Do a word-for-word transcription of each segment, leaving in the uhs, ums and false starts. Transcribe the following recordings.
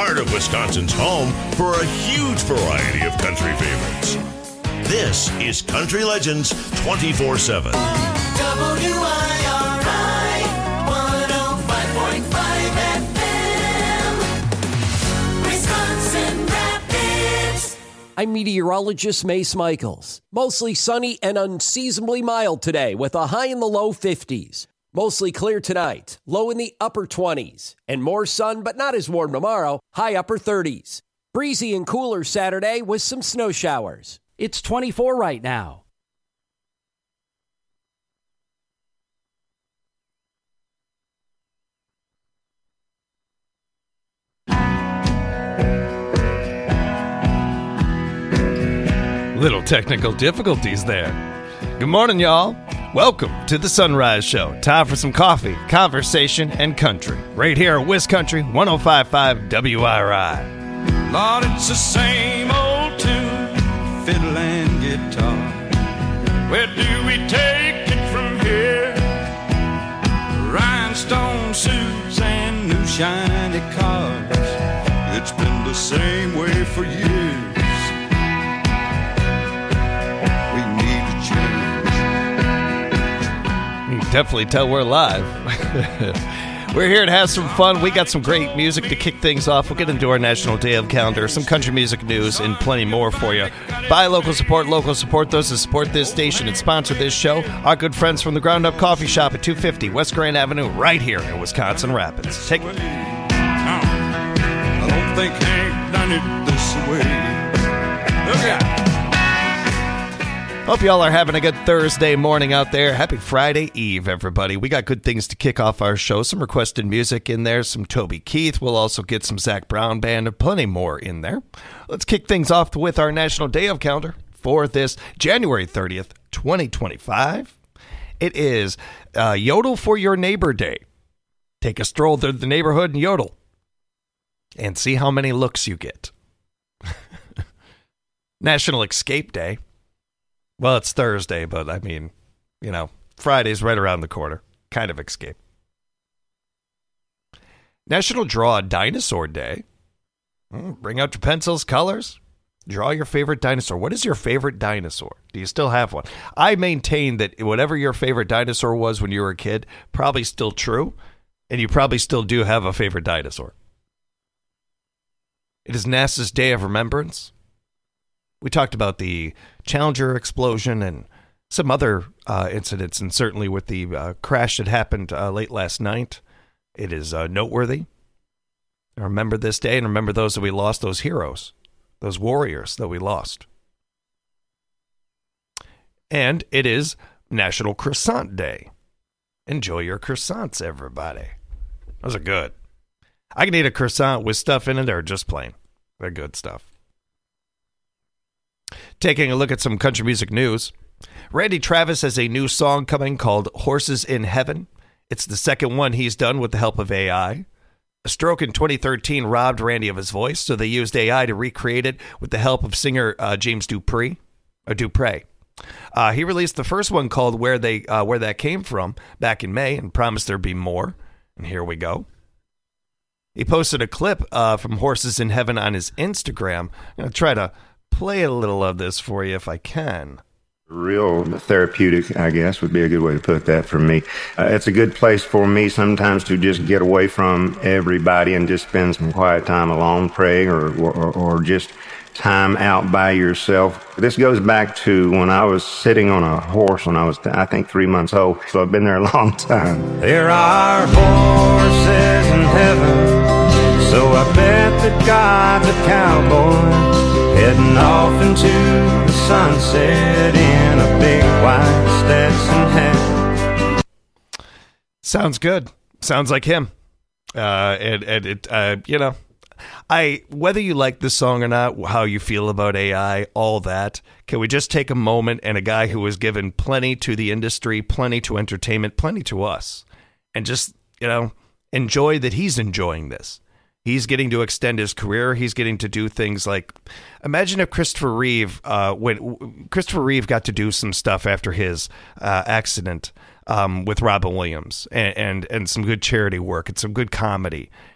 heart of Wisconsin's home for a huge variety of country favorites. This is Country Legends twenty-four seven. W I R I one oh five point five F M, Wisconsin Rapids. I'm meteorologist Mace Michaels. Mostly sunny and unseasonably mild today with a high in the low fifties. Mostly clear tonight, low in the upper twenties. And more sun, but not as warm tomorrow, high upper thirties. Breezy and cooler Saturday with some snow showers. It's twenty-four right now. Little technical difficulties there. Good morning, y'all. Welcome to the Sunrise Show. Time for some coffee, conversation, and country. Right here at Wiz Country one oh five point five W I R I. Lord, it's the same old tune, fiddle and guitar. Where do we take it from here? Rhinestone suits and new shiny cars. It's been the same way for years. Definitely tell we're live. We're here to have some fun. We got some great music to kick things off. We'll get into our National Day of Calendar, some country music news, and plenty more for you. Buy local, support local, support those that support this station and sponsor this show. Our good friends from the Ground Up Coffee Shop at two fifty West Grand Avenue, right here in Wisconsin Rapids. Take it. I don't think Hank done it this way. Look out. Hope y'all are having a good Thursday morning out there. Happy Friday Eve, everybody. We got good things to kick off our show. Some requested music in there, some Toby Keith. We'll also get some Zach Brown Band and plenty more in there. Let's kick things off with our National Day of Calendar for this January thirtieth, twenty twenty-five. It is uh, Yodel for Your Neighbor Day. Take a stroll through the neighborhood and yodel and see how many looks you get. National Escape Day. Well, it's Thursday, but I mean, you know, Friday's right around the corner. Kind of escape. National Draw a Dinosaur Day. Bring out your pencils, colors. Draw your favorite dinosaur. What is your favorite dinosaur? Do you still have one? I maintain that whatever your favorite dinosaur was when you were a kid, probably still true, and you probably still do have a favorite dinosaur. It is NASA's Day of Remembrance. We talked about the Challenger explosion and some other uh, incidents, and certainly with the uh, crash that happened uh, late last night. It is uh, noteworthy. I remember this day and remember those that we lost, those heroes, those warriors that we lost. And it is National Croissant Day. Enjoy your croissants, everybody. Those are good. I can eat a croissant with stuff in it or just plain. They're good stuff. Taking a look at some country music news. Randy Travis has a new song coming called Horses in Heaven. It's the second one he's done with the help of A I. A stroke in twenty thirteen robbed Randy of his voice, so they used A I to recreate it with the help of singer uh, James Dupree. Or Dupre. Uh, he released the first one called Where They uh, Where That Came From back in May and promised there'd be more. And here we go. He posted a clip uh, from Horses in Heaven on his Instagram. I'm going to try to play a little of this for you if I can. Real therapeutic, I guess, would be a good way to put that for me. Uh, it's a good place for me sometimes to just get away from everybody and just spend some quiet time alone praying or, or, or just time out by yourself. This goes back to when I was sitting on a horse when I was, I think, three months old. So I've been there a long time. There are horses in heaven, so I bet that God's a cowboy, heading off into the sunset in a big white Stetson hat. Sounds good. Sounds like him. Uh, and, and it, uh, you know, I, whether you like this song or not, how you feel about A I, all that, can we just take a moment and a guy who has given plenty to the industry, plenty to entertainment, plenty to us, and just, you know, enjoy that he's enjoying this. He's getting to extend his career. He's getting to do things like, imagine if Christopher Reeve, uh, when Christopher Reeve got to do some stuff after his uh, accident um, with Robin Williams and, and and some good charity work and some good comedy.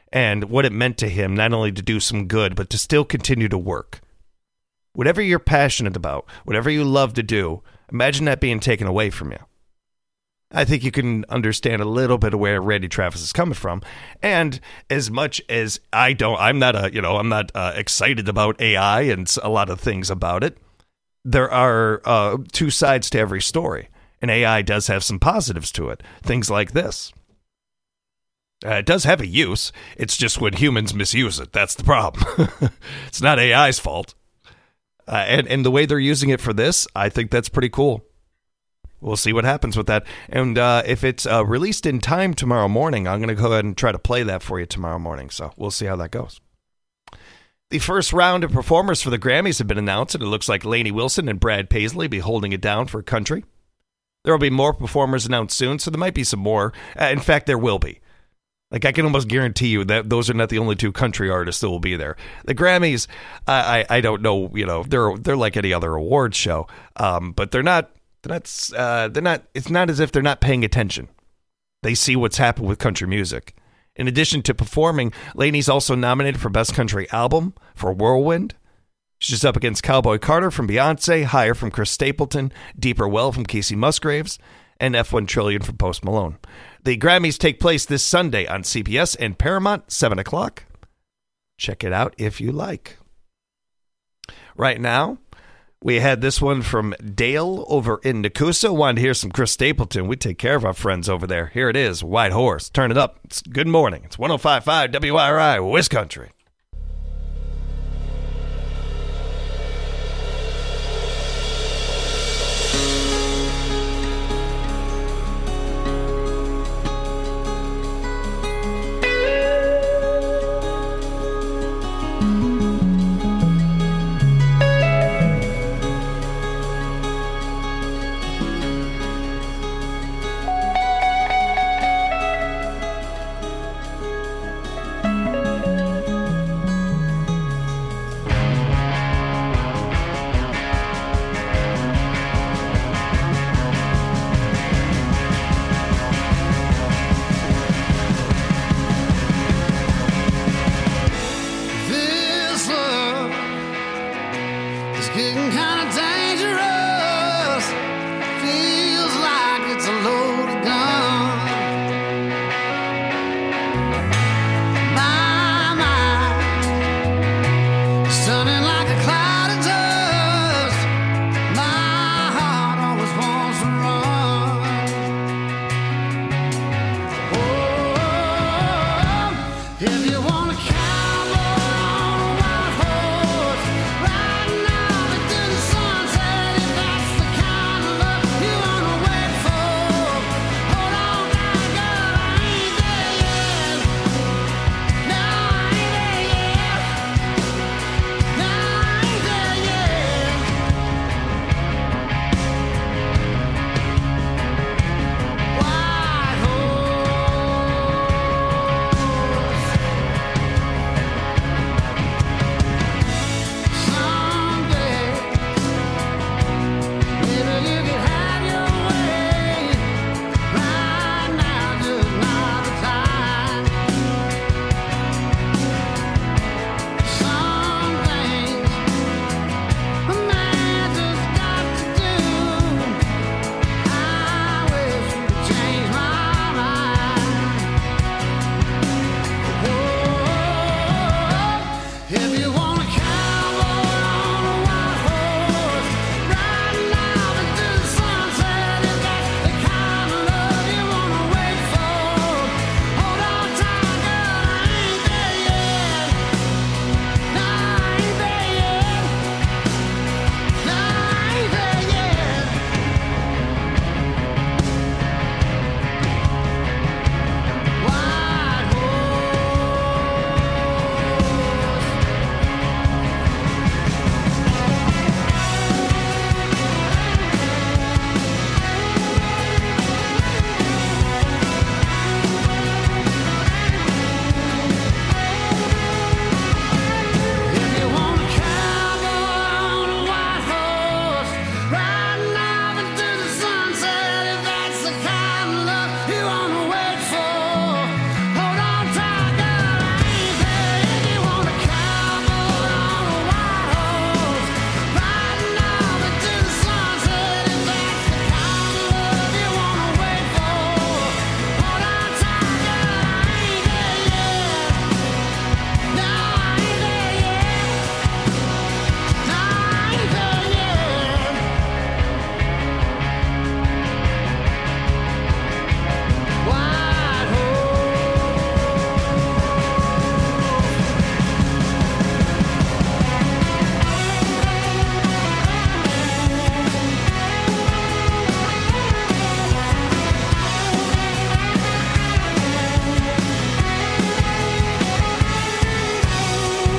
and what it meant to him, not only to do some good, but to still continue to work. Whatever you're passionate about, whatever you love to do, imagine that being taken away from you. I think you can understand a little bit of where Randy Travis is coming from. And as much as I don't, I'm not a, you know, I'm not uh, excited about A I and a lot of things about it. There are uh, two sides to every story. And A I does have some positives to it. Things like this. Uh, it does have a use. It's just when humans misuse it. That's the problem. It's not A I's fault. Uh, and, and the way they're using it for this, I think that's pretty cool. We'll see what happens with that. And uh, if it's uh, released in time tomorrow morning, I'm going to go ahead and try to play that for you tomorrow morning. So we'll see how that goes. The first round of performers for the Grammys have been announced, and it looks like Lainey Wilson and Brad Paisley will be holding it down for country. There will be more performers announced soon, so there might be some more. Uh, in fact, there will be. Like, I can almost guarantee you that those are not the only two country artists that will be there. The Grammys, I I, I don't know, you know, they're they're like any other awards show, um, but they're not. They're not, uh, they're not, it's not as if they're not paying attention. They see what's happened with country music. In addition to performing, Lainey's also nominated for Best Country Album for Whirlwind. She's up against Cowboy Carter from Beyonce, Higher from Chris Stapleton, Deeper Well from Casey Musgraves, and F one Trillion from Post Malone. The Grammys take place this Sunday on C B S and Paramount, seven o'clock. Check it out if you like. Right now, we had this one from Dale over in Nakusa. Wanted to hear some Chris Stapleton. We take care of our friends over there. Here it is, White Horse. Turn it up. It's good morning. It's one oh five point five W I R I, Wisconsin.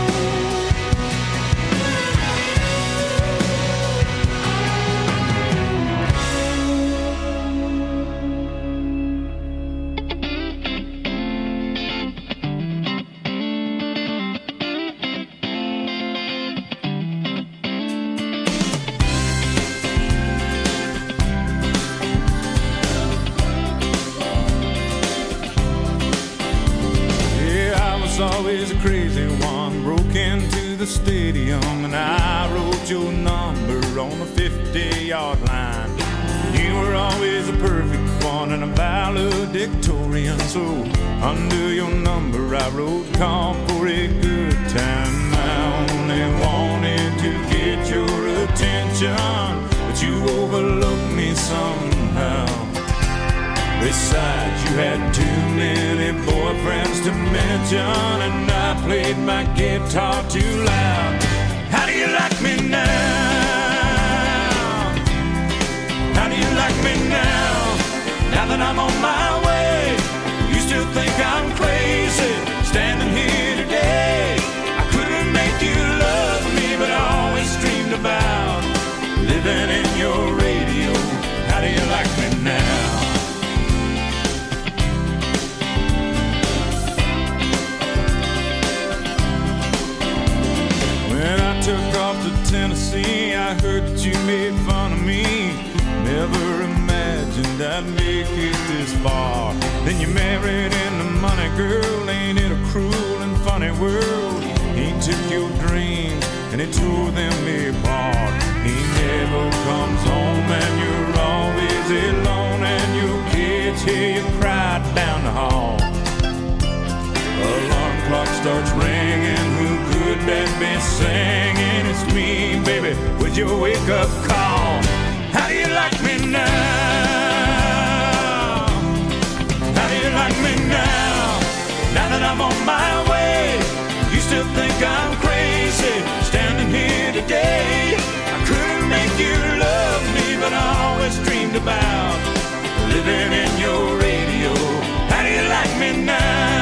Always a crazy one, broke into the stadium and I wrote your number on the fifty-yard line. You were always a perfect one and a valedictorian, so under your number I wrote call for a good time. I only wanted to get your attention, but you overlooked me somehow. Besides, you had too many boyfriends to mention, and I played my guitar too loud. How do you like me now? How do you like me now? Now that I'm on my way, you still think I'm crazy, standing here today. I couldn't make you love me, but I always dreamed about living in your radio. How do you like me now? When I took off to Tennessee, I heard that you made fun of me. Never imagined I'd make it this far. Then you married into money, girl. Ain't it a cruel and funny world? He took your dreams and he tore them apart. He never comes home and you're always alone, and your kids hear you cry down the hall. Alarm clock starts ringing, who could that be singing? It's me, baby, with your wake-up call. How do you like me now? How do you like me now? Now that I'm on my way, you still think I'm crazy, standing here today. I couldn't make you love me, but I always dreamed about living in your radio. How do you like me now?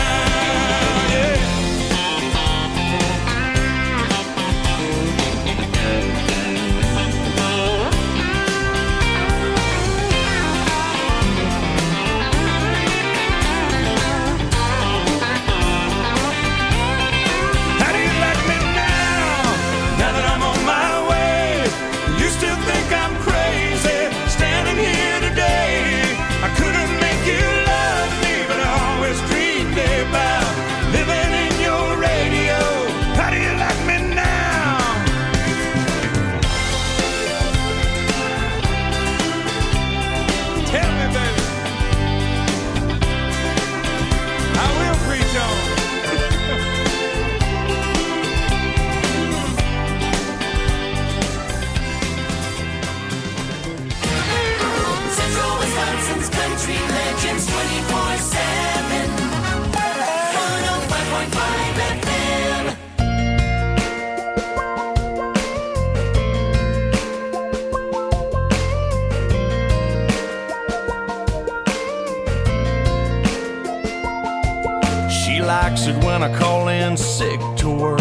When I call in sick to work,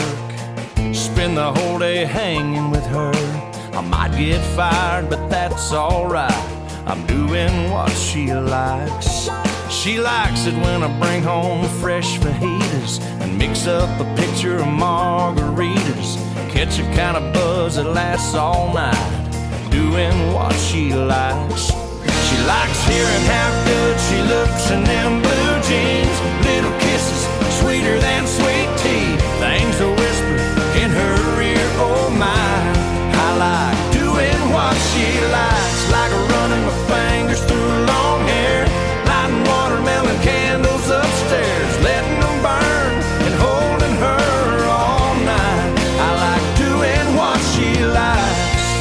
spend the whole day hanging with her. I might get fired, but that's alright. I'm doing what she likes. She likes it when I bring home fresh fajitas and mix up a pitcher of margaritas. Catch a kind of buzz that lasts all night, doing what she likes. She likes hearing how good she looks in them blue jeans. Little kisses sweeter than sweet tea, things are whispered in her ear, oh my. I like doing what she likes, like running my fingers through long hair, lighting watermelon candles upstairs, letting them burn and holding her all night. I like doing what she likes.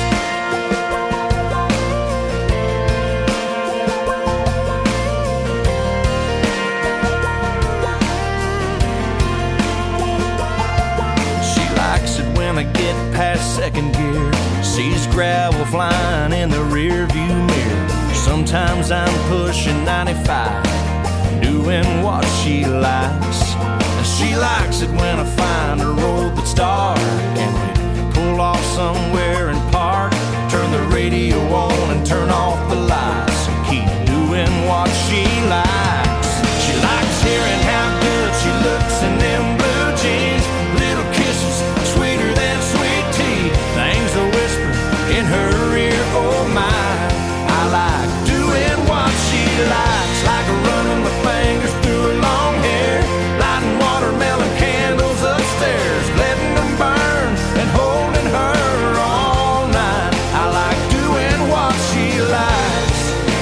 I get past second gear, sees gravel flying in the rear view mirror. Sometimes I'm pushing ninety-five, doing what she likes. She likes it when I find a road that's dark and we pull off somewhere and park. Turn the radio on and turn off the lights and keep doing what she likes. She likes hearing how good she looks in them blue jeans. Little kisses sweeter than sweet tea. Things are whispering in her ear, oh my. I like doing what she likes, like running my fingers through her long hair, lighting watermelon candles upstairs, letting them burn and holding her all night. I like doing what she likes.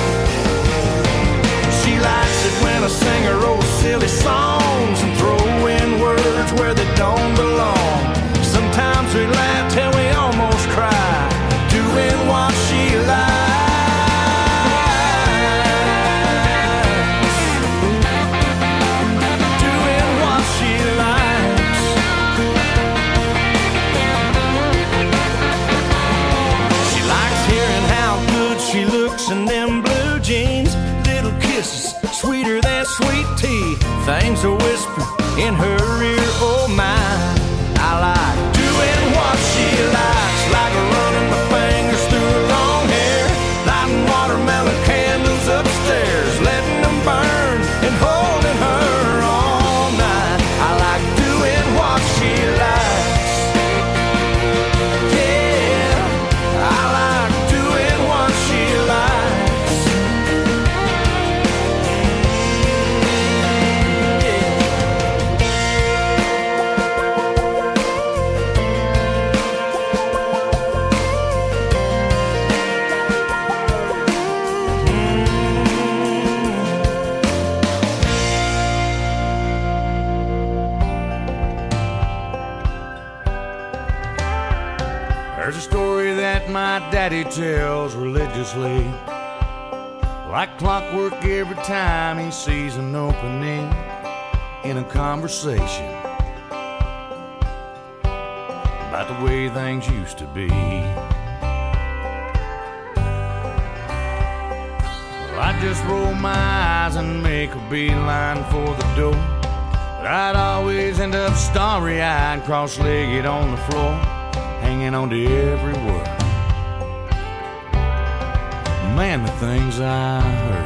She likes it when I sing her old silly songs and throw in words where they don't belong. Sometimes we laugh till we almost cry, doing what she likes. In them blue jeans, little kisses sweeter than sweet tea. Things are whispering in her ear, oh my. I like doing what she likes, like running my fingers through her long hair, lighting watermelon candles upstairs, letting them burn and holding her all night. I like doing what she likes. Yeah, I like doing what she likes. There's a story that my daddy tells religiously, like clockwork every time he sees an opening in a conversation about the way things used to be. Well, I just roll my eyes and make a beeline for the door, but I'd always end up starry-eyed, cross-legged on the floor, hanging on to every word. Man, the things I heard.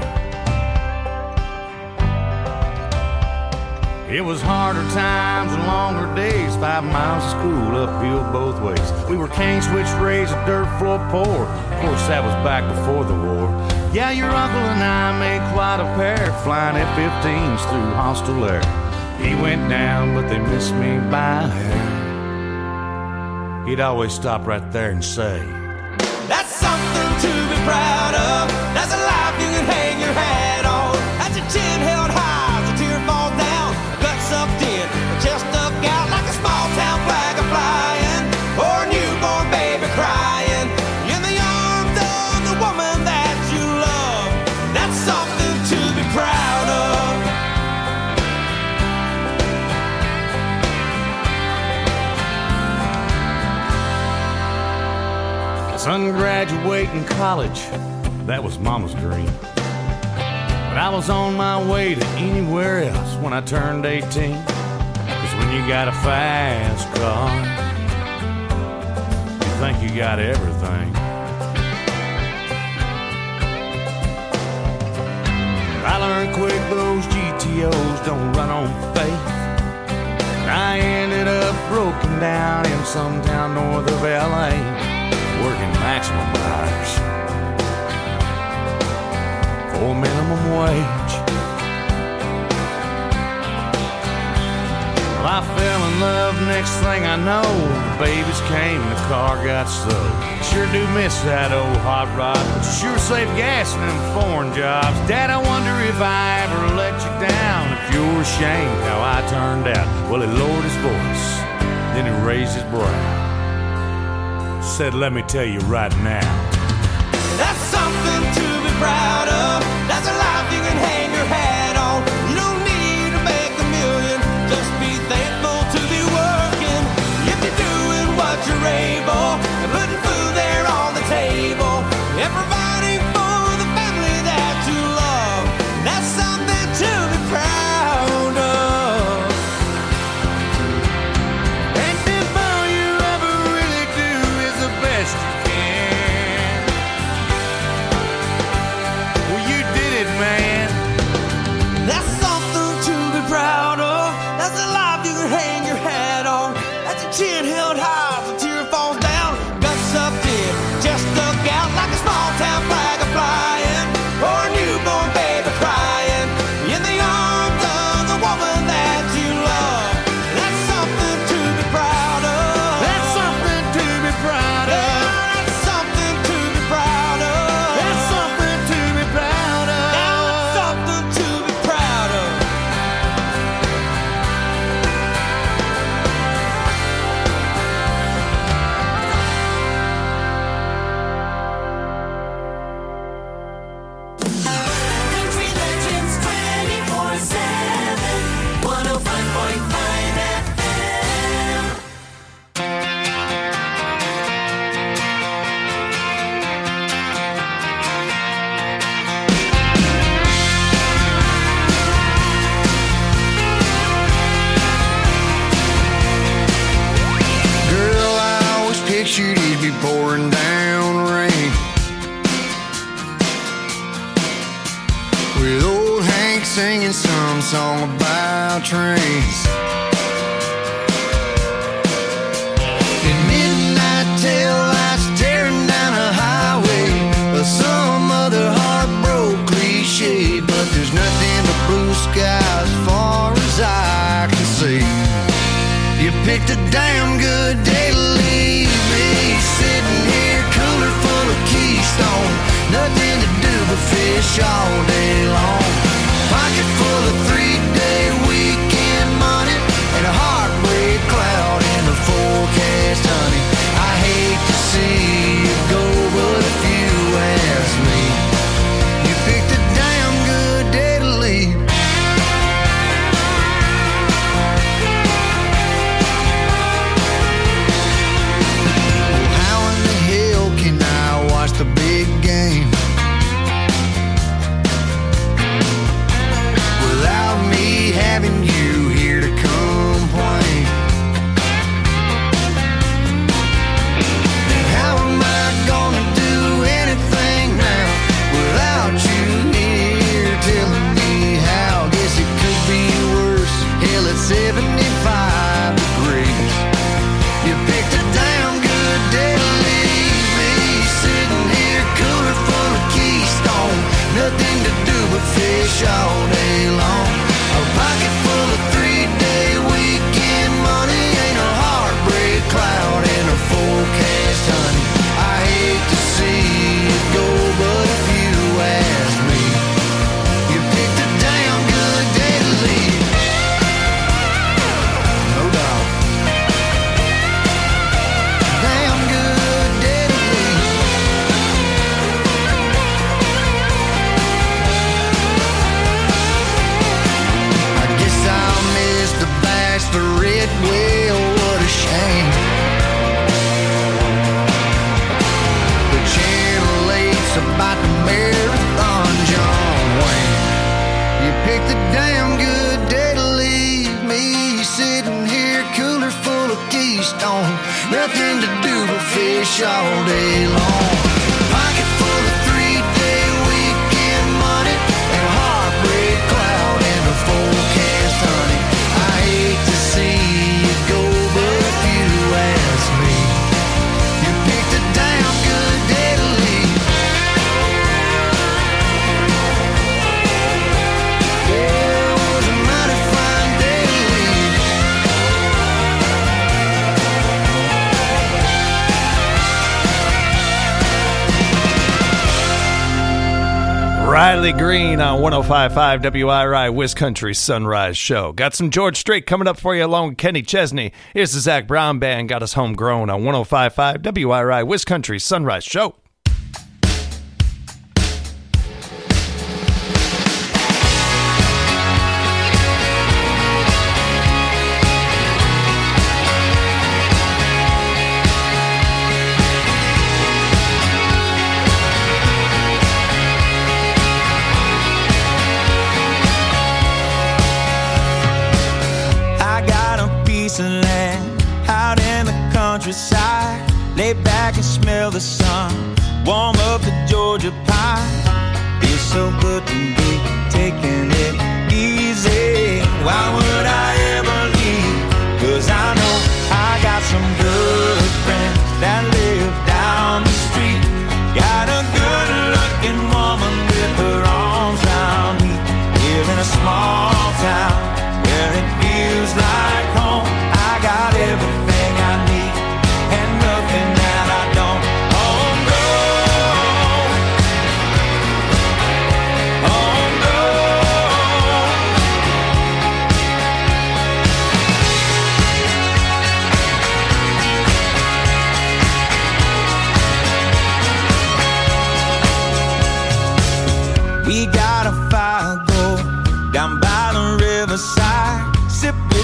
It was harder times and longer days, five miles of school uphill both ways. We were cane switch raised, a dirt floor poor. Of course, that was back before the war. Yeah, your uncle and I made quite a pair, flying F fifteens through hostile air. He went down, but they missed me by a hair. He'd always stop right there and say, that's something to be proud of. That's a life you can hang your hat on. That's your chin held high as a tear falls down. Gut sucked in, chest stuck out like a small town flag a flying, or a newborn baby crying in the arms of the woman that you love. That's something to be proud of. Son graduating college, that was mama's dream. But I was on my way to anywhere else when I turned eighteen. Cause when you got a fast car, you think you got everything. But I learned quick those G T Os don't run on faith. And I ended up broken down in some town north of L A, working maximum hours for minimum wage. Well, I fell in love, next thing I know, the babies came and the car got sold. Sure do miss that old hot rod, but you sure save gas in them foreign jobs. Dad, I wonder if I ever let you down, if you're ashamed how I turned out. Well, he lowered his voice, then he raised his brow, said, let me tell you right now, that's something to be proud of. That's a life you can hang your hat on. You don't need to make a million, just be thankful to be working. If you're doing what you're able and putting food there on the table and providing for the family that you love, that's something to be proud of. head held high as a tear falls down. Guts up dead, just stuck out like a small town flag a flying, or a newborn baby crying in the arms of the woman that you love. That's something to be proud of. That's something to be proud of. Yeah, that's something to be proud of. That's something to be proud of. Now it's something to be proud of. Country Legends twenty-four seven, one oh five point five F M. Girl, I always pictured it'd be pouring down rain, with old Hank singing some song about trains. And midnight tail lights tearing down a highway, or some other heartbroken cliche. But there's nothing but blue sky as far as I can see. You picked a damn good day to leave me, sitting here cooler full of Keystone. Nothing to do but fish all day long. Pocket full of three-day weekend money, and a heartbreak cloud in the forecast, honey. I hate to see you go, but if you ask me, you picked a damn good day to leave. How in the hell can I watch the big game without me having you here to complain? And how am I gonna do anything now without you here telling me how? Guess it could be worse. Hell, it's seventy-five degrees. You picked a damn good day to leave me, sitting here cooler full of Keystone. Nothing to do but fish all day long. A pocket full of three-day weekend money, ain't a heartbreak cloud in a forecast, honey. I hate to see it go, but if you ask me, you picked a damn good day to leave. No doubt. Damn good day to leave. I guess I'll miss the bachelorette. Well, what a shame. The Channel eight's about to marathon John Wayne. You picked a damn good day to leave me, sitting here cooler full of Keystone. Nothing to do but fish all day long. Pocket full of three-day weekend money, and a heartbreak cloud in the forecast, honey. I hate to see it go, but if you ask me, you picked a damn good day to leave. Yeah, it was a mighty fine day to leave. Riley Green on one oh five point five W I R I, Wiscountry Sunrise Show. Got some George Strait coming up for you along with Kenny Chesney. Here's the Zach Brown Band, got us homegrown on one oh five point five W I R I, Wiscountry Sunrise Show. piece of land out in the countryside. Lay back and smell the sun, warm up the Georgia pie. Feels so good to be taking it easy. Why would I ever leave? 'Cause I know I got some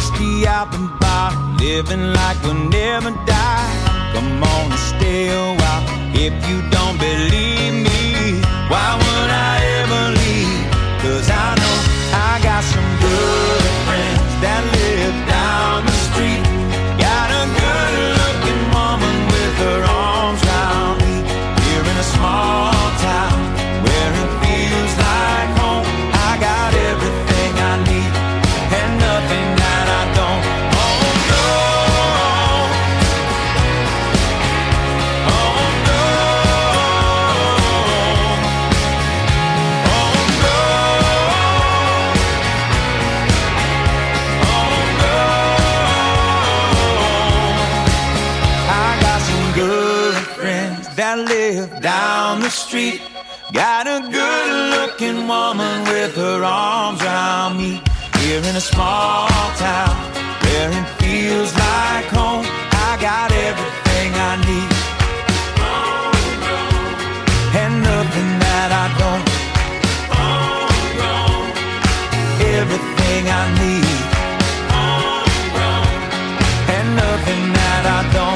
whiskey out the bottle, living like we'll never die. Come on and stay a while. If you don't believe me, why would I ever leave? Cause I know I got some good friends that live down the street. Got a good looking woman with her arms round me. Here in a small town where it feels like home. I got everything I need and nothing that I don't. Oh no, oh no, oh no, oh no. I got some good friends that live down the street. Got a good looking woman with her arms around me. Here in a small town where it feels like home. I got everything I need and nothing that I don't. Everything I need and nothing that I don't.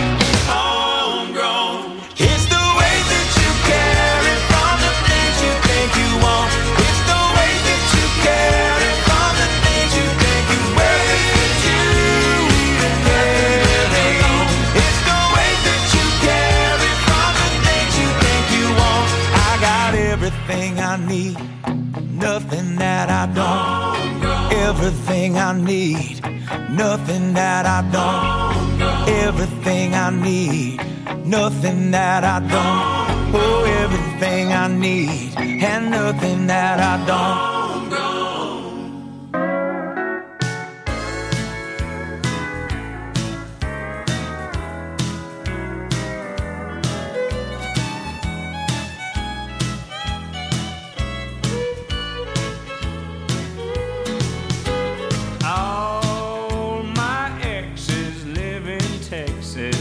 It's the way that you carry from the things you think you want. It's the way that you carry from the things you think you wear that you even carry on. It's the way that you carry from the things you think you want. I got everything I need, nothing that I don't. Everything I need, nothing that I don't. Everything I need, nothing that I don't. Oh, everything I need and nothing that I don't. All my exes live in Texas,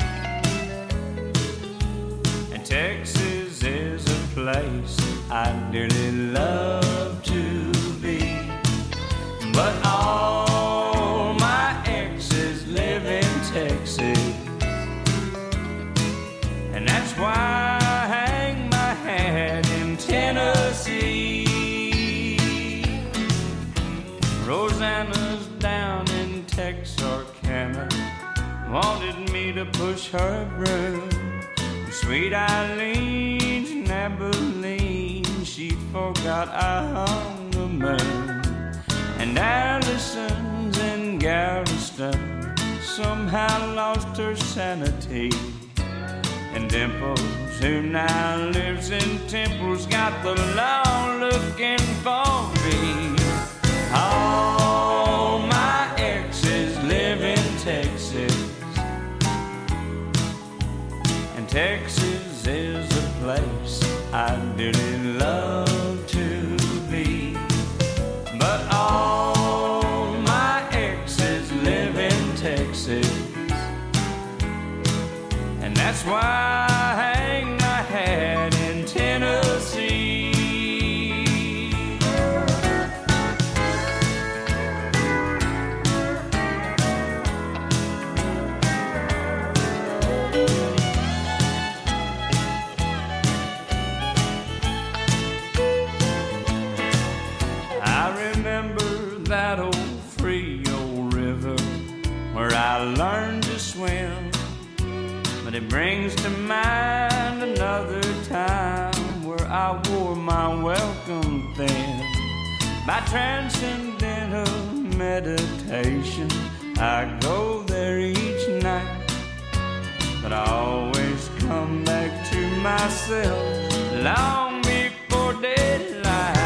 and Texas is a place I'd dearly love to be. But all my exes live in Texas, and that's why I hang my hat in Tennessee. Rosanna's down in Texarkana, wanted me to push her broom. Sweet Eileen's in Abilene, she forgot I hung the moon. And Allison's in Galveston, somehow lost her sanity. And Dimples, who now lives in Temple's, got the law looking for me. All my exes live in Texas, and Texas is a place I'd dearly love to be. But all my exes live in Texas, and that's why I hang my hat in Tennessee. That old Frio River where I learned to swim, but it brings to mind another time where I wore my welcome thin. By transcendental meditation, I go there each night, but I always come back to myself long before daylight.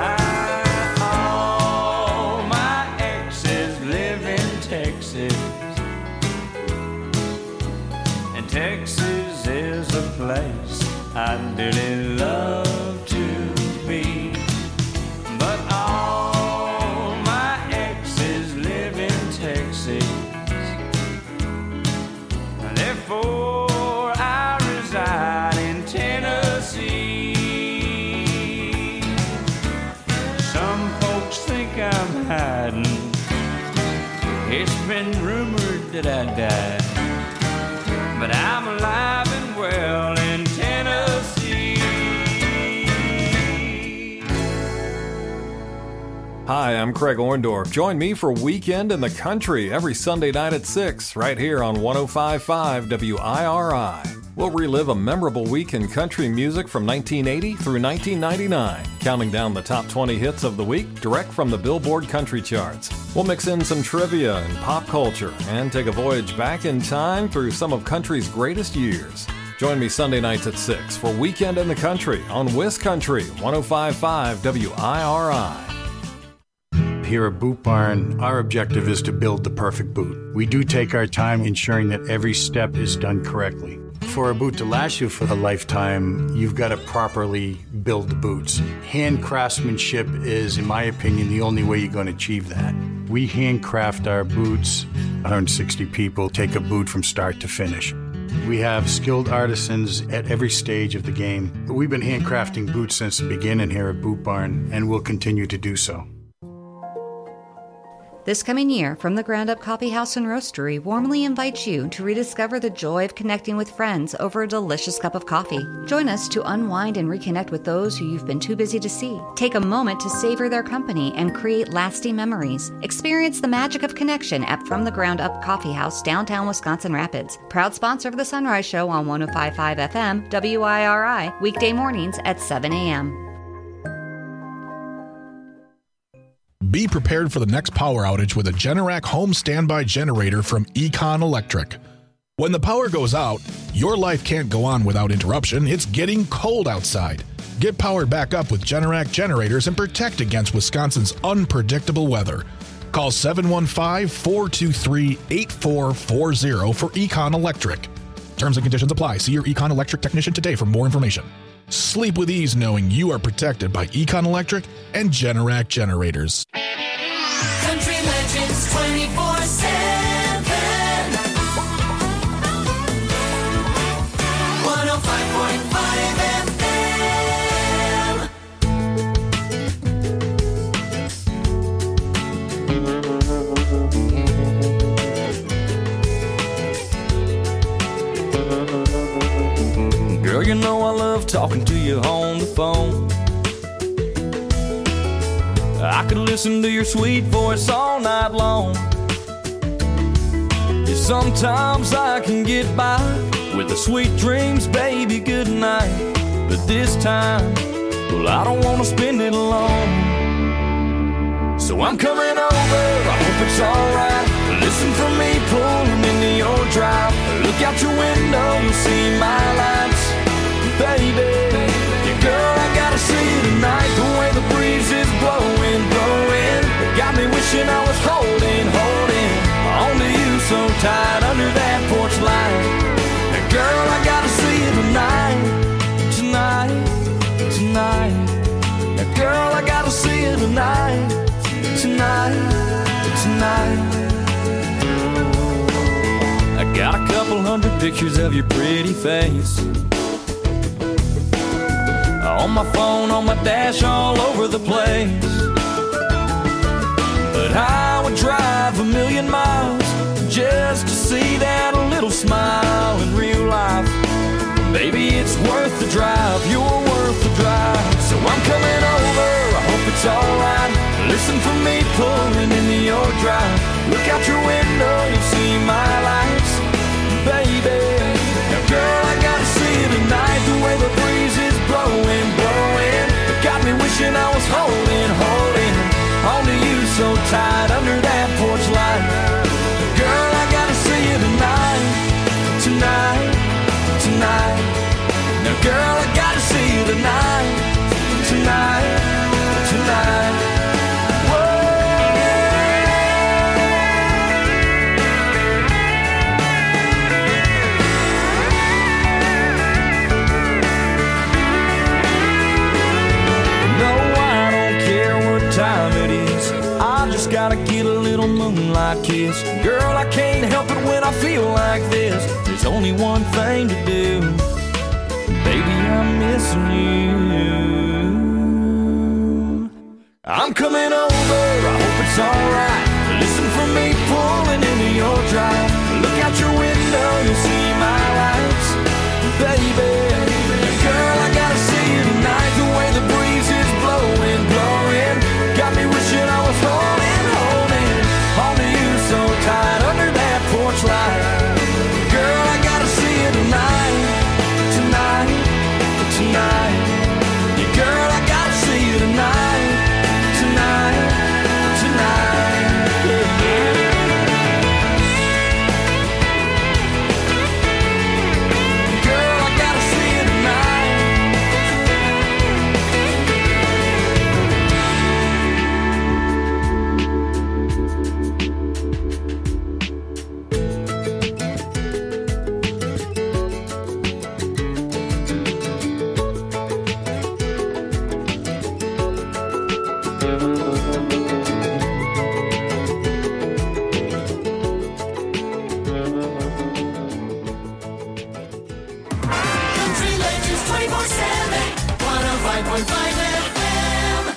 Texas is a place I'd dearly love to be. But all my exes live in Texas, therefore I reside in Tennessee. Some folks think I'm hiding that I'd die. But I'm alive and well in Tennessee. Hi, I'm Craig Orndorff. Join me for Weekend in the Country every Sunday night at six, right here on one oh five point five W I R I. We'll relive a memorable week in country music from nineteen eighty through nineteen ninety-nine, counting down the top twenty hits of the week direct from the Billboard Country Charts. We'll mix in some trivia and pop culture and take a voyage back in time through some of country's greatest years. Join me Sunday nights at six for Weekend in the Country on Wiz Country, one oh five point five W I R I. Here at Boot Barn, our objective is to build the perfect boot. We do take our time ensuring that every step is done correctly. For a boot to last you for a lifetime, you've got to properly build the boots. Hand craftsmanship is, in my opinion, the only way you're going to achieve that. We handcraft our boots. one hundred sixty people take a boot from start to finish. We have skilled artisans at every stage of the game. We've been handcrafting boots since the beginning here at Boot Barn, and we'll continue to do so. This coming year, From the Ground Up Coffee House and Roastery warmly invites you to rediscover the joy of connecting with friends over a delicious cup of coffee. Join us to unwind and reconnect with those who you've been too busy to see. Take a moment to savor their company and create lasting memories. Experience the magic of connection at From the Ground Up Coffee House, downtown Wisconsin Rapids. Proud sponsor of the Sunrise Show on one oh five point five F M, W I R I, weekday mornings at seven a.m. Be prepared for the next power outage with a Generac home standby generator from Econ Electric. When the power goes out, your life can't go on without interruption. It's getting cold outside. Get powered back up with Generac generators and protect against Wisconsin's unpredictable weather. Call seven one five, four two three, eight four four zero for Econ Electric. Terms and conditions apply. See your Econ Electric technician today for more information. Sleep with ease knowing you are protected by Econ Electric and Generac generators. Country Legends twenty-four seven. one oh five point five Girl, you know I love talking to you on the phone. I could listen to your sweet voice all night long. Yeah, sometimes I can get by with the sweet dreams, baby, good night. But this time, well, I don't want to spend it alone. So I'm coming over, I hope it's alright. Listen for me pulling into your drive. Look out your window, you'll see my lights. Baby, yeah, girl, I gotta see you tonight. The way the breeze is blowing, blowing, got me wishing I was holding, holding onto you so tight under that porch light. Now, girl, I gotta see you tonight, tonight, tonight. Now, girl, I gotta see you tonight, tonight, tonight. I got a couple hundred pictures of your pretty face on my phone, on my dash, all over the place. But I would drive a million miles just to see that little smile in real life. Baby, it's worth the drive, you're worth the drive. So I'm coming over, I hope it's alright. Listen for me pulling into your drive. Look out your window, you'll see my lights. Baby, now girl, I gotta see you tonight. The way the breeze is blowing, blowing, it got me wishing I was holding, holding onto you so tight under that porch light. Girl, I gotta see you tonight, tonight, tonight. Now girl, I gotta see you tonight, tonight, tonight. Gotta get a little moonlight kiss. Girl, I can't help it when I feel like this. There's only one thing to do. Baby, I'm missing you. I'm coming over, I hope it's alright. Listen for me pulling into your drive. point five F M.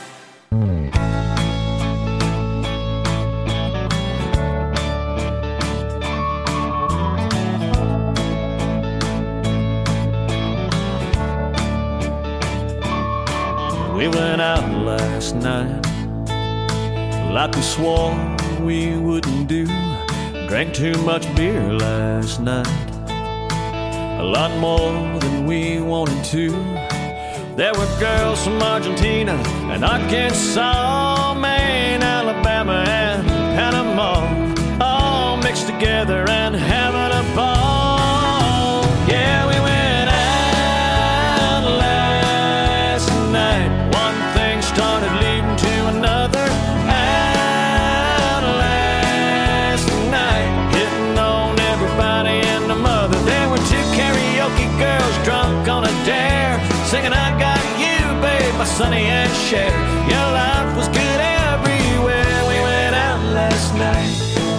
We went out last night like we swore we wouldn't do. Drank too much beer last night, a lot more than we wanted to. There were girls from Argentina and Arkansas, Maine, Alabama, and Panama, all mixed together and having a ball. Yeah, we went out last night. One thing started leading to another. Out last night, hitting on everybody and the mother. There were two karaoke girls drunk on a dare, singing I Got You, babe, by Sonny and Cher. Your life was good everywhere. We went out last night.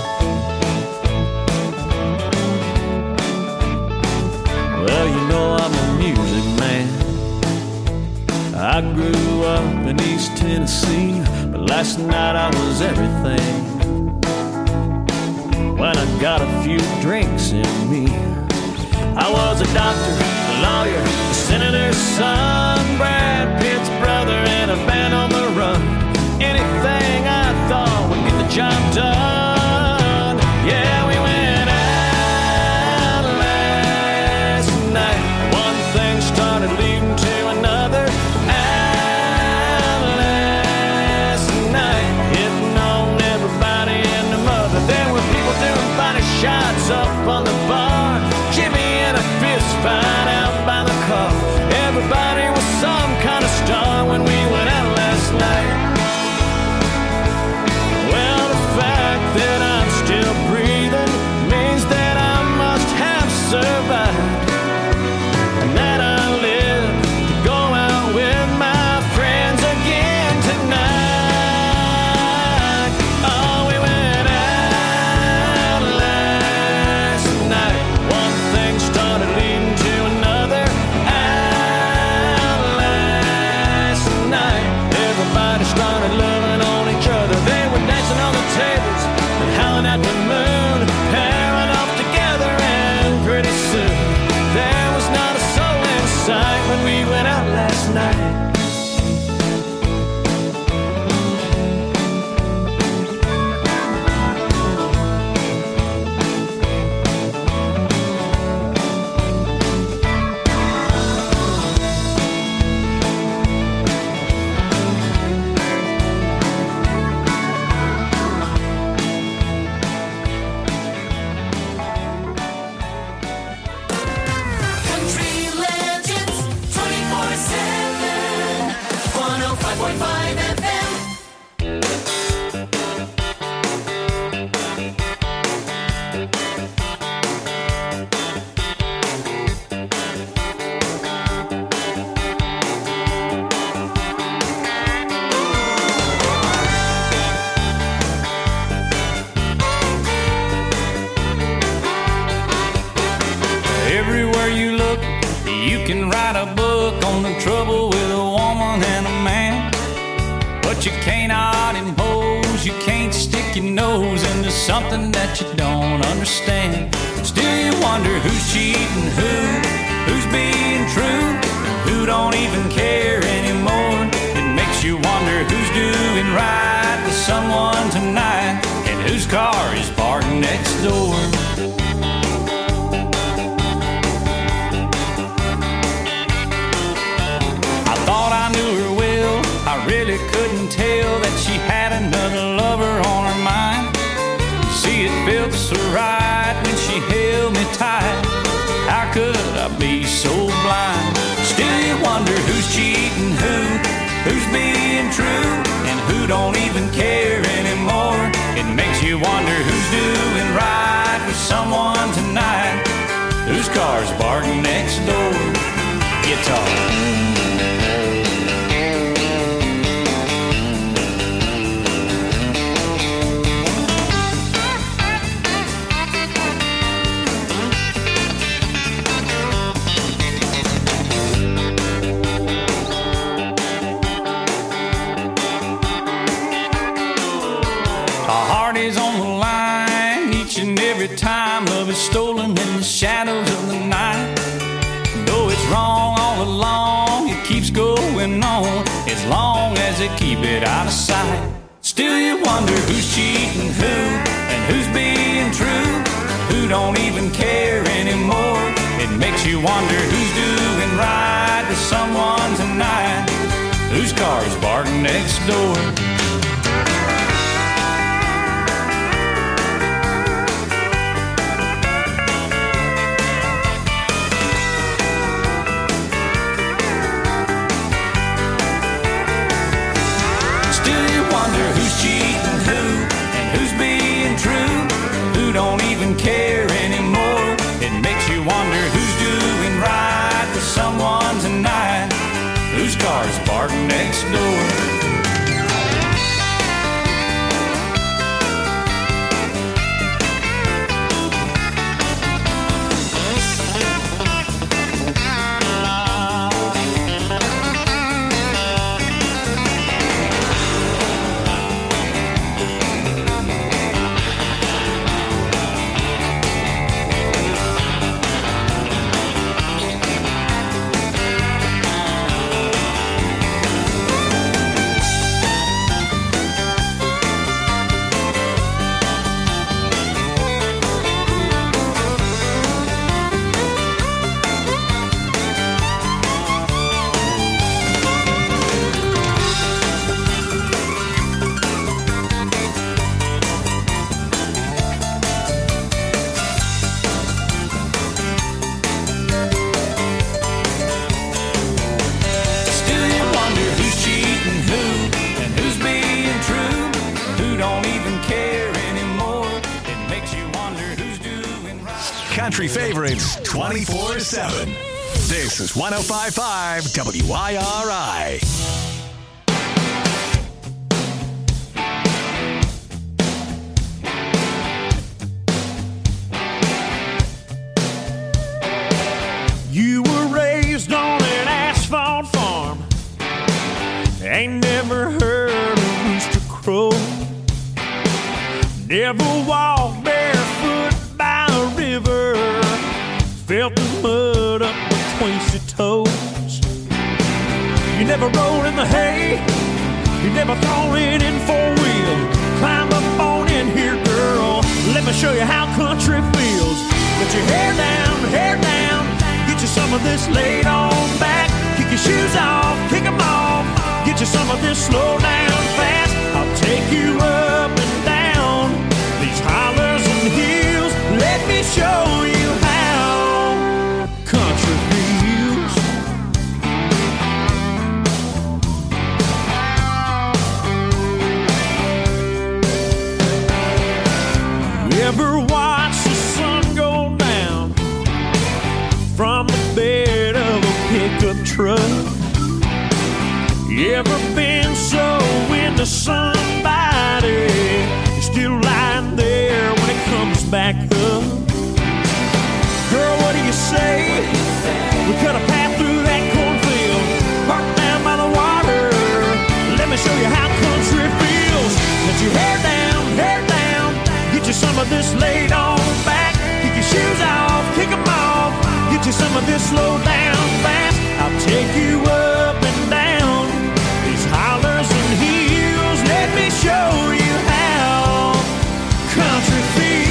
Well, you know I'm a music man. I grew up in East Tennessee, but last night I was everything. When I got a few drinks in me, I was a doctor, a lawyer, a senator's son, Brad Pitt's brother, and a band on the run. Anything I thought would get the job done. Yeah, we went out last night. One thing started leading to another. Out last night, hitting on everybody and the mother. There were people doing body shots up on the bar, Jimmy in a fist fight out by the car. Everybody was some kind of star when we went out last night. Well, the fact that I'm still breathing means that I must have survived, and that I live to go out with my friends again tonight. Oh, we went out last night. One thing started leading to another. Out last night, everybody started loving on each other. They were dancing on the tables and howling at the moon, pairing off together, and pretty soon there was not a soul in sight when we went out last night. Country Legends twenty-four seven. one oh five point five F M. Everywhere you look, you can write a book on the trouble with a woman and a man. But you cannot impose, you can't stick your nose into something that you don't understand. Still you wonder who's cheating who, who's being true, who don't even care anymore. It makes you wonder who's doing right with someone tonight, and whose car is parked next door. I thought I knew her well, I really couldn't tell that she had another lover on her mind. You see, it felt so right when she held me tight. How could I be so blind? Still you wonder who's cheating who, who's being true, and who don't even care anymore. It makes you wonder who's doing right with someone tonight, whose car's parked next door. Guitar. shadows of the night. Though it's wrong all along, it keeps going on as long as they keep it out of sight. Still you wonder who's cheating who and who's being true, who don't even care anymore. It makes you wonder who's doing right to someone tonight, whose car's parked next door. Who's cheating who and who's being true, who don't even care anymore. It makes you wonder who's doing right to someone tonight, whose car's parked next door. Country favorites twenty-four seven. This is one oh five point five W I R I. You were raised on an asphalt farm, ain't never heard a rooster crow, never walked barefoot by a river, felt the mud up between your toes. You never rolled in the hay, you never thrown it in four-wheel. Climb up on in here, girl, let me show you how country feels. Put your hair down, hair down, get you some of this laid on back. Kick your shoes off, kick them off, get you some of this slow down fast. I'll take you up and down these hollers and hills. Let me show you how country feels. You ever watch the sun go down from the bed of a pickup truck? You ever been so into somebody you're still lying there when it comes back up? Girl, what do you say? We cut a path through that cornfield, parked down by the water. Let me show you how country feels. Let your hair down, hair down, get you some of this laid on back. Kick your shoes off, kick them off, get you some of this slow down fast. I'll take you up and down these hollers and hills. Let me show you how country feels.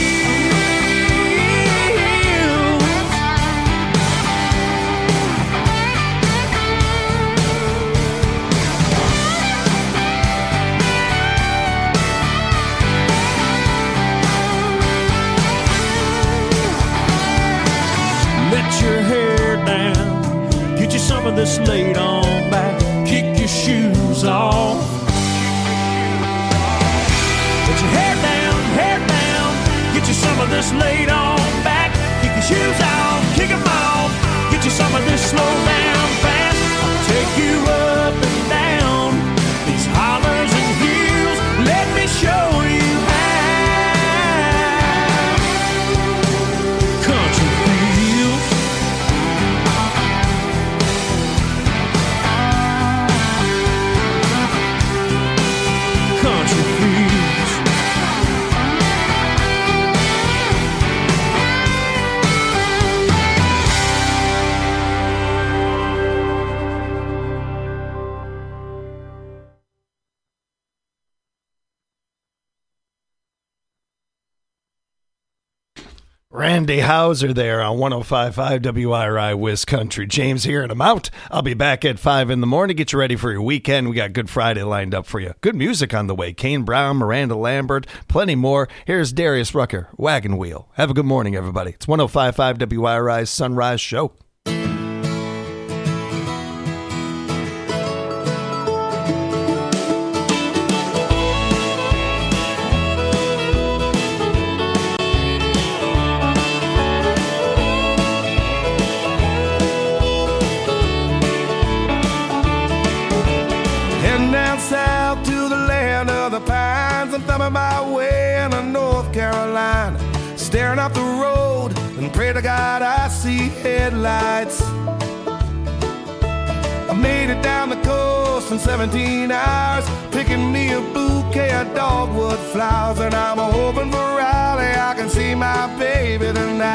Let your hair down, get you some of this laid on back. Kick your shoes off. Let your hair down, hair down, get you some of this laid on back. Kick your shoes off, kick them off, get you some of this slow down fast. I'll take you up and down these hollers and hills. Let me show you how country feels. Country feels. Randy Hauser there on one oh five point five W I R I Wiz Country. James here, and I'm out. I'll be back at five in the morning. Get you ready for your weekend. We got Good Friday lined up for you. Good music on the way. Kane Brown, Miranda Lambert, plenty more. Here's Darius Rucker, Wagon Wheel. Have a good morning, everybody. It's one oh five point five W I R I's Sunrise Show. South to the land of the pines, I'm thumbing my way into North Carolina, staring up the road and pray to God I see headlights. I made it down the coast in seventeen hours, picking me a bouquet of dogwood flowers, and I'm hoping for Raleigh I can see my baby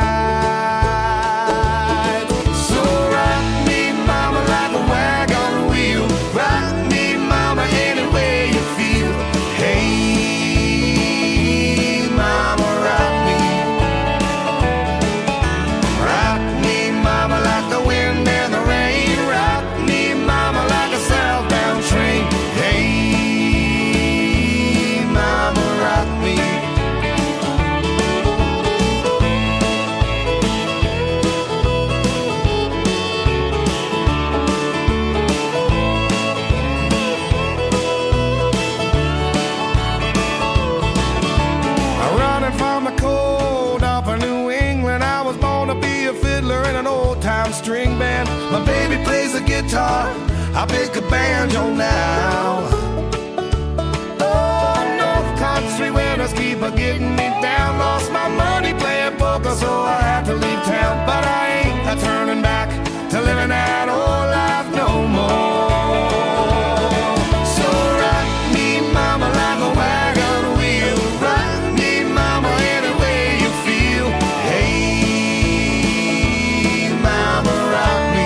tonight. So rock me, mama, like a wagon wheel. Rock me, mama, any way you feel. Hey, mama, rock me. Rock me, mama, like the wind and the rain. Rock me, mama, like a southbound train. Hey, mama, rock me. From the cold off of New England, I was born to be a fiddler in an old-time string band. My baby plays the guitar, I pick a banjo now. Oh, North Country winners keep a getting me down. Lost my money playing poker, so I had to leave town. But I ain't a turning back to living that old life no more. So rock me, mama, like a wagon wheel. Rock me, mama, any way you feel. Hey, mama, rock me.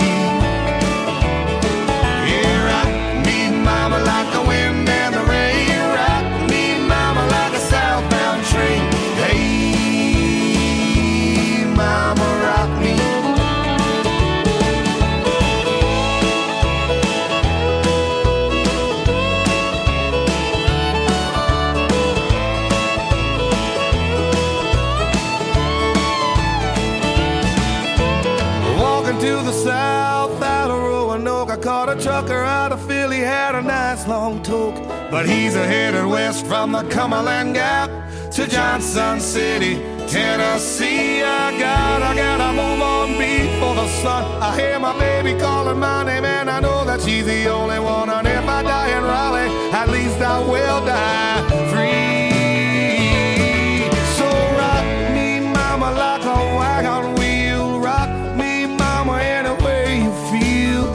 Yeah, rock me, mama, like the wind and the rain. Rock me, mama, like a southbound train. Hey, mama, rock me. Walking to the south out of Roanoke, I caught a trucker out of Philly, had a nice long toke. But he's a headed west from the Cumberland Gap to Johnson City, Tennessee. I got, I gotta move on before the sun. I hear my baby calling my name, and I know that she's the only one. And if I die in Raleigh, at least I will die free. So rock me, mama, like a wagon wheel. Rock me, mama, any way you feel.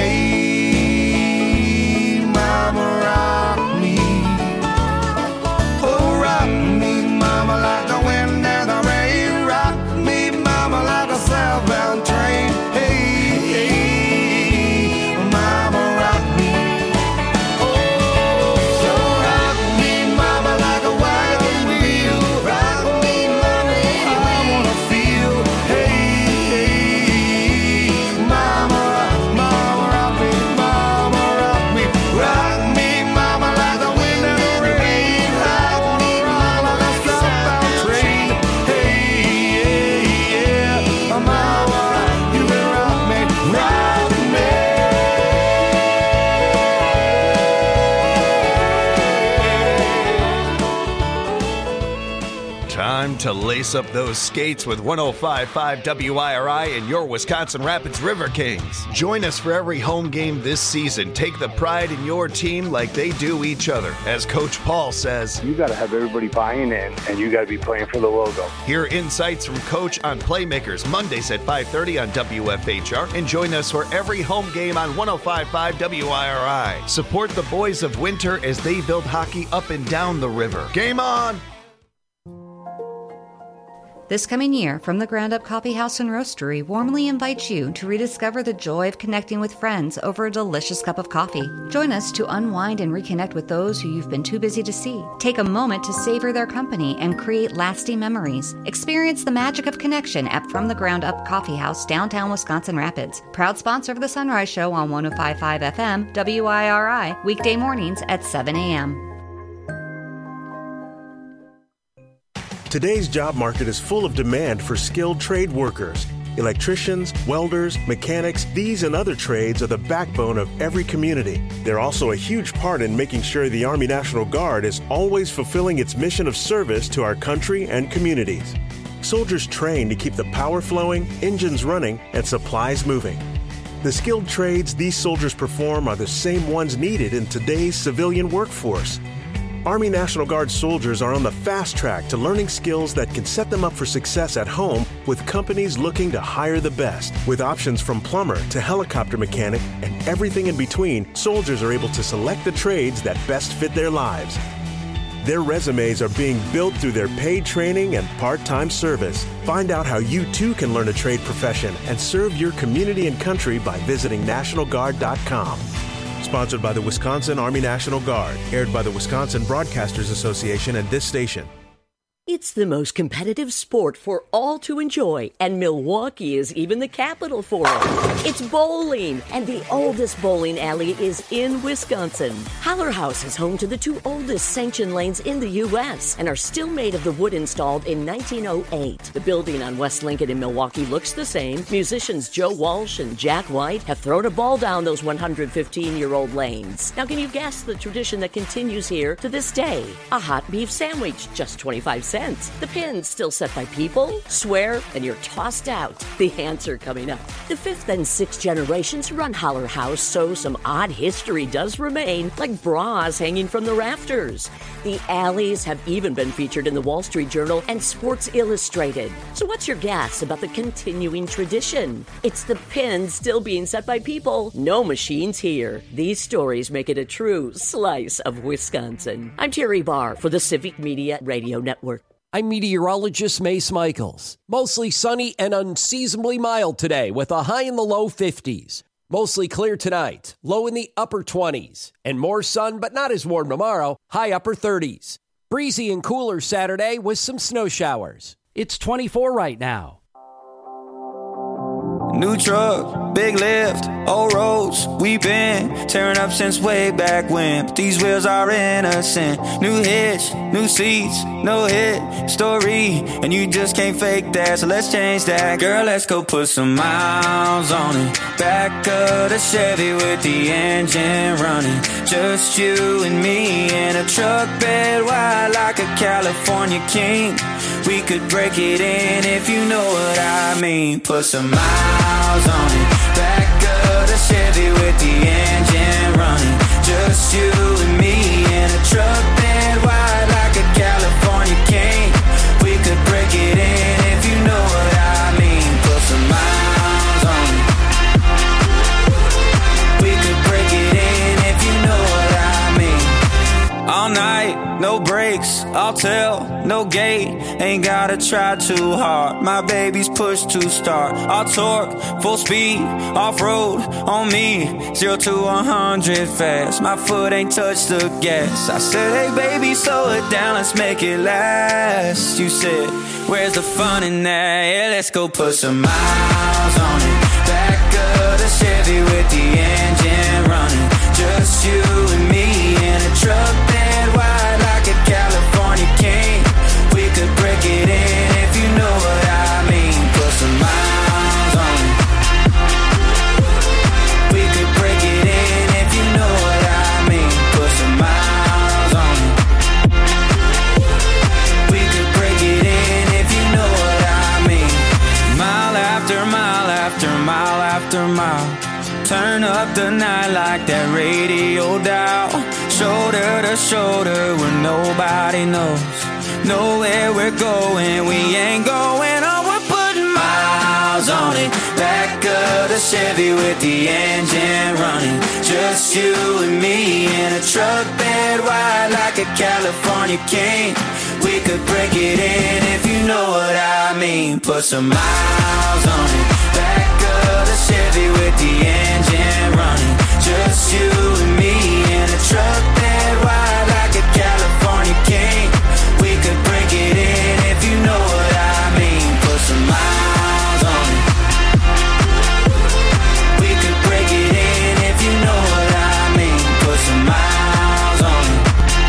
Hey, mama, rock me. Oh, rock me, mama, like the wind and the rain. Rock me, mama, like a southbound train. Hey, hey, mama, rock me. Oh, so rock me, mama, like a wagon wheel. Rock me, mama, I wanna feel. Hey, hey, mama, mama, rock me, mama, rock me. Rock me, mama, like the wind and the rain. Rock me, mama, like a southbound train. Hey, yeah, yeah, mama, you can rock me, rock me. Time to lace up those skates with one oh five point five W I R I and your Wisconsin Rapids River Kings. Join us for every home game this season. Take the pride in your team like they do each other. As Coach Paul says, You got to have everybody buying in, and you got to be playing for the logo. hear insights from Coach on Playmakers Mondays at five thirty on W F H R, and join us for every home game on one oh five point five W I R I. Support the boys of winter as they build hockey up and down the river. Game on! This coming year, From the Ground Up Coffee House and Roastery warmly invites you to rediscover the joy of connecting with friends over a delicious cup of coffee. Join us to unwind and reconnect with those who you've been too busy to see. Take a moment to savor their company and create lasting memories. Experience the magic of connection at From the Ground Up Coffee House, downtown Wisconsin Rapids. Proud sponsor of the Sunrise Show on one oh five point five F M, W I R I, weekday mornings at seven a.m. Today's job market is full of demand for skilled trade workers. Electricians, welders, mechanics, these and other trades are the backbone of every community. They're also a huge part in making sure the Army National Guard is always fulfilling its mission of service to our country and communities. Soldiers train to keep the power flowing, engines running, and supplies moving. The skilled trades these soldiers perform are the same ones needed in today's civilian workforce. Army National Guard soldiers are on the fast track to learning skills that can set them up for success at home with companies looking to hire the best. With options from plumber to helicopter mechanic and everything in between, soldiers are able to select the trades that best fit their lives. Their resumes are being built through their paid training and part-time service. Find out how you too can learn a trade profession and serve your community and country by visiting National Guard dot com. Sponsored by the Wisconsin Army National Guard. Aired by the Wisconsin Broadcasters Association and this station. It's the most competitive sport for all to enjoy, and Milwaukee is even the capital for it. It's bowling, and the oldest bowling alley is in Wisconsin. Holler House is home to the two oldest sanctioned lanes in the U S and are still made of the wood installed in nineteen oh eight. The building on West Lincoln in Milwaukee looks the same. Musicians Joe Walsh and Jack White have thrown a ball down those one hundred fifteen-year-old lanes. Now, can you guess the tradition that continues here to this day? A hot beef sandwich, just twenty-five cents. The pin's still set by people, swear, and you're tossed out. The answer coming up. The fifth and sixth generations run Holler House, so some odd history does remain, like bras hanging from the rafters. The alleys have even been featured in the Wall Street Journal and Sports Illustrated. So what's your guess about the continuing tradition? It's the pin still being set by people. No machines here. These stories make it a true slice of Wisconsin. I'm Terry Barr for the Civic Media Radio Network. I'm meteorologist Mace Michaels. Mostly sunny and unseasonably mild today with a high in the low fifties. Mostly clear tonight, low in the upper twenties. And more sun, but not as warm tomorrow, high upper thirties. Breezy and cooler Saturday with some snow showers. It's twenty-four right now. New truck, big lift, old roads, we been tearing up since way back when. But these wheels are innocent. New hitch, new seats, no hit story, and you just can't fake that. So let's change that, girl. Let's go put some miles on it. Back of the Chevy with the engine running. Just you and me in a truck bed wide like a California king. We could break it in if you know what I mean. Put some miles on it. Back of the Chevy with the engine running. Just you and me in a truck bed wide like a California king. We could break it in if you know what I mean. Put some miles on it. We could break it in if you know what I mean. All night, no brakes, I'll tell, no gate. Ain't gotta try too hard. My baby's push to start. I'll torque, full speed, off-road on me. Zero to one hundred fast. My foot ain't touched the gas. I said, hey baby, slow it down, let's make it last. You said, where's the fun in that? Yeah, let's go put some miles on it. Back of the Chevy with the engine running. Just you and me in a truck bed wide like a California king. We could break it in if you know what I mean. Put some miles on it. We could break it in if you know what I mean. Put some miles on it. We could break it in if you know what I mean. Mile after mile after mile after mile. Turn up the night like that radio dial. Shoulder to shoulder where nobody knows. Know where we're going, we ain't going on. We're putting miles on it. Back of the Chevy with the engine running. Just you and me in a truck bed wide like a California king. We could break it in if you know what I mean. Put some miles on it. Back of the Chevy with the engine running. Just you and me in a truck that wide like a California king. We could break it in if you know what I mean. Put some miles on it. We could break it in if you know what I mean. Put some miles on it.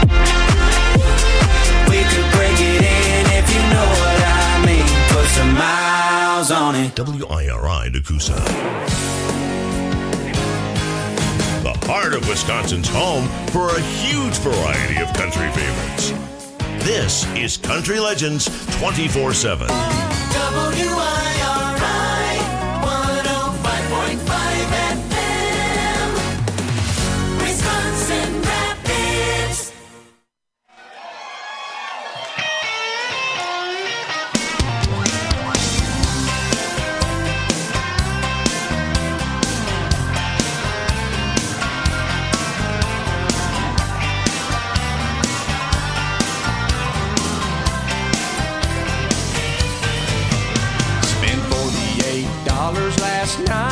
We could break it in if you know what I mean. Put some miles on it. W I R I Nakusa. The heart of Wisconsin's home for a huge variety of country favorites. This is Country Legends twenty-four seven. W I R I one oh five point five F M. Wisconsin Rapids. Spent forty-eight dollars last night